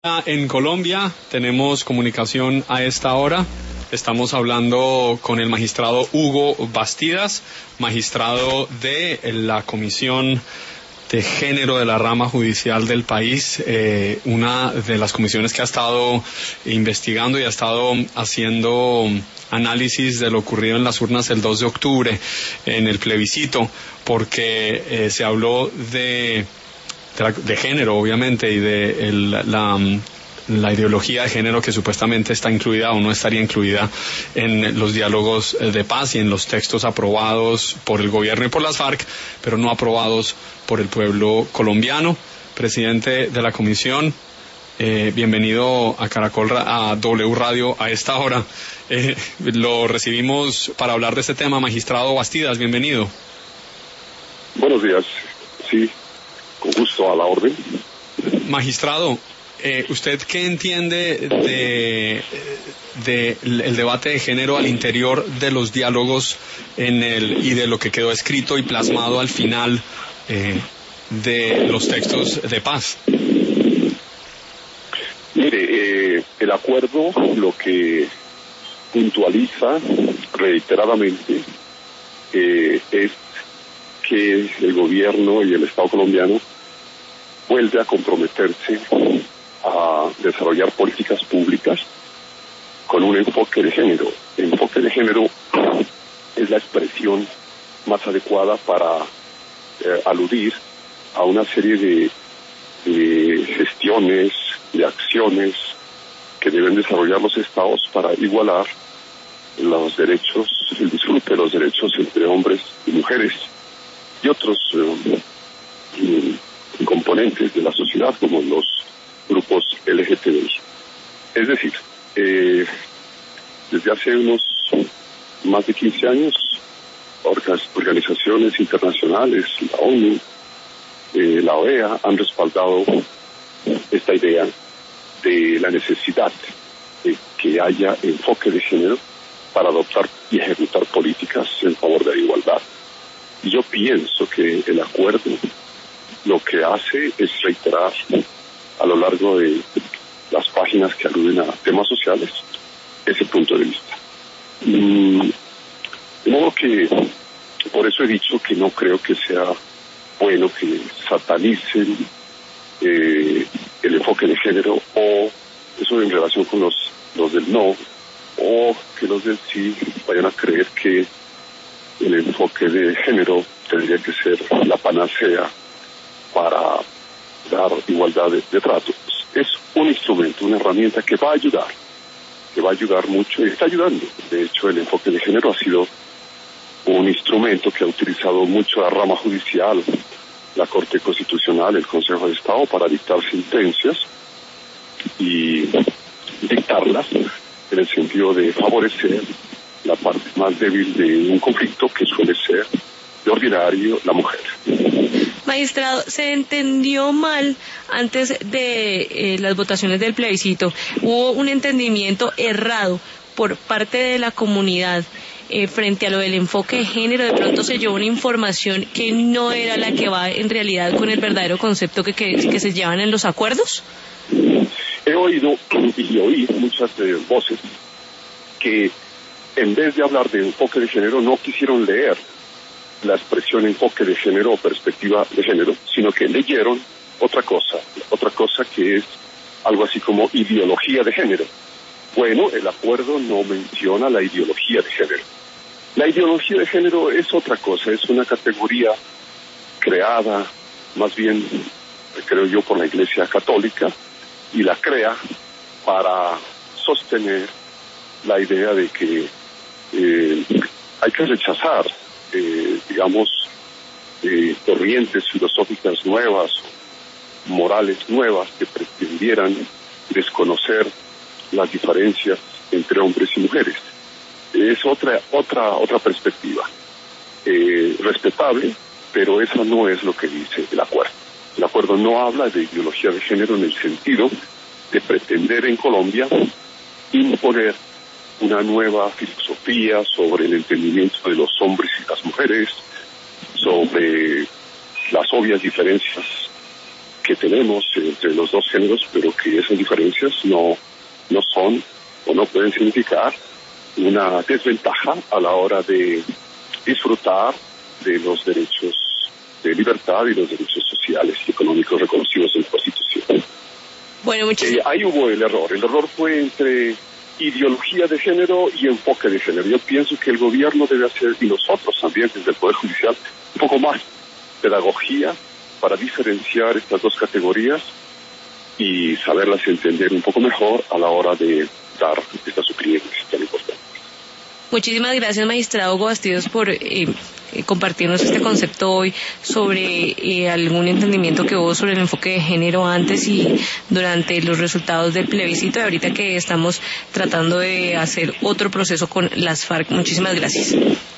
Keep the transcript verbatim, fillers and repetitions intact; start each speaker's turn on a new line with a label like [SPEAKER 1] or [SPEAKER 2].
[SPEAKER 1] En Colombia tenemos comunicación a esta hora. Estamos hablando con el magistrado Hugo Bastidas, magistrado de la Comisión de Género de la rama judicial del país, eh, una de las comisiones que ha estado investigando y ha estado haciendo análisis de lo ocurrido en las urnas el dos de octubre en el plebiscito, porque eh, se habló de De, la, de género, obviamente, y de el, la, la ideología de género que supuestamente está incluida o no estaría incluida en los diálogos de paz y en los textos aprobados por el gobierno y por las FARC, pero no aprobados por el pueblo colombiano. Presidente de la comisión, eh, bienvenido a Caracol, a W Radio a esta hora. Eh, lo recibimos para hablar de este tema. Magistrado Bastidas, bienvenido.
[SPEAKER 2] Buenos días, sí. Con gusto, a la orden.
[SPEAKER 1] Magistrado, eh, ¿usted qué entiende de, de el debate de género al interior de los diálogos en el y de lo que quedó escrito y plasmado al final eh, de los textos de paz?
[SPEAKER 2] Mire, eh, el acuerdo lo que puntualiza reiteradamente eh, es que el gobierno y el Estado colombiano vuelve a comprometerse a desarrollar políticas públicas con un enfoque de género. El enfoque de género es la expresión más adecuada para eh, aludir a una serie de, de gestiones, de acciones que deben desarrollar los estados para igualar los derechos, el disfrute de los derechos entre hombres y mujeres y otros eh, componentes de la sociedad como los grupos L G T B I. Es decir, eh, desde hace unos más de quince años, organizaciones internacionales, la ONU, eh, la O E A, han respaldado esta idea de la necesidad de que haya enfoque de género para adoptar y ejecutar políticas en favor de la igualdad. Y yo pienso que el acuerdo lo que hace es reiterar a lo largo de las páginas que aluden a temas sociales ese punto de vista. Mm, de modo que por eso he dicho que no creo que sea bueno que satanicen eh, el enfoque de género, o eso en relación con los, los del no, o que los del sí vayan a creer que el enfoque de género tendría que ser la panacea para dar igualdad de, de trato. Es un instrumento, una herramienta que va a ayudar, que va a ayudar mucho y está ayudando. De hecho, el enfoque de género ha sido un instrumento que ha utilizado mucho la rama judicial, la Corte Constitucional, el Consejo de Estado, para dictar sentencias y dictarlas en el sentido de favorecer la parte más débil de un conflicto, que suele ser de ordinario la mujer.
[SPEAKER 3] Magistrado, se entendió mal antes de eh, las votaciones del plebiscito. Hubo un entendimiento errado por parte de la comunidad eh, frente a lo del enfoque de género. De pronto se llevó una información que no era la que va en realidad con el verdadero concepto que, que, que se llevan en los acuerdos.
[SPEAKER 2] He oído y oí muchas eh, voces que en vez de hablar de enfoque de género no quisieron leer la expresión enfoque de género o perspectiva de género, sino que leyeron otra cosa, otra cosa que es algo así como ideología de género. Bueno, el acuerdo no menciona la ideología de género. La ideología de género es otra cosa, es una categoría creada, más bien, creo yo, por la Iglesia Católica, y la crea para sostener la idea de que eh, hay que rechazar Eh, digamos, eh, corrientes filosóficas nuevas, morales nuevas, que pretendieran desconocer las diferencias entre hombres y mujeres. Es otra otra otra perspectiva, eh, respetable, pero eso no es lo que dice el acuerdo. El acuerdo no habla de ideología de género en el sentido de pretender en Colombia imponer una nueva filosofía sobre el entendimiento de los hombres y las mujeres, sobre las obvias diferencias que tenemos entre los dos géneros, pero que esas diferencias no, no son o no pueden significar una desventaja a la hora de disfrutar de los derechos de libertad y los derechos sociales y económicos reconocidos en la Constitución.
[SPEAKER 3] Bueno, muchísimas...
[SPEAKER 2] eh, ahí hubo el error. El error fue entre ideología de género y enfoque de género. Yo pienso que el gobierno debe hacer, y nosotros también desde el Poder Judicial, un poco más pedagogía para diferenciar estas dos categorías y saberlas entender un poco mejor a la hora de dar estas opiniones tan importantes.
[SPEAKER 3] Muchísimas gracias, magistrado Hugo Bastidas, por eh, compartirnos este concepto hoy sobre eh, algún entendimiento que hubo sobre el enfoque de género antes y durante los resultados del plebiscito, y ahorita que estamos tratando de hacer otro proceso con las FARC. Muchísimas gracias.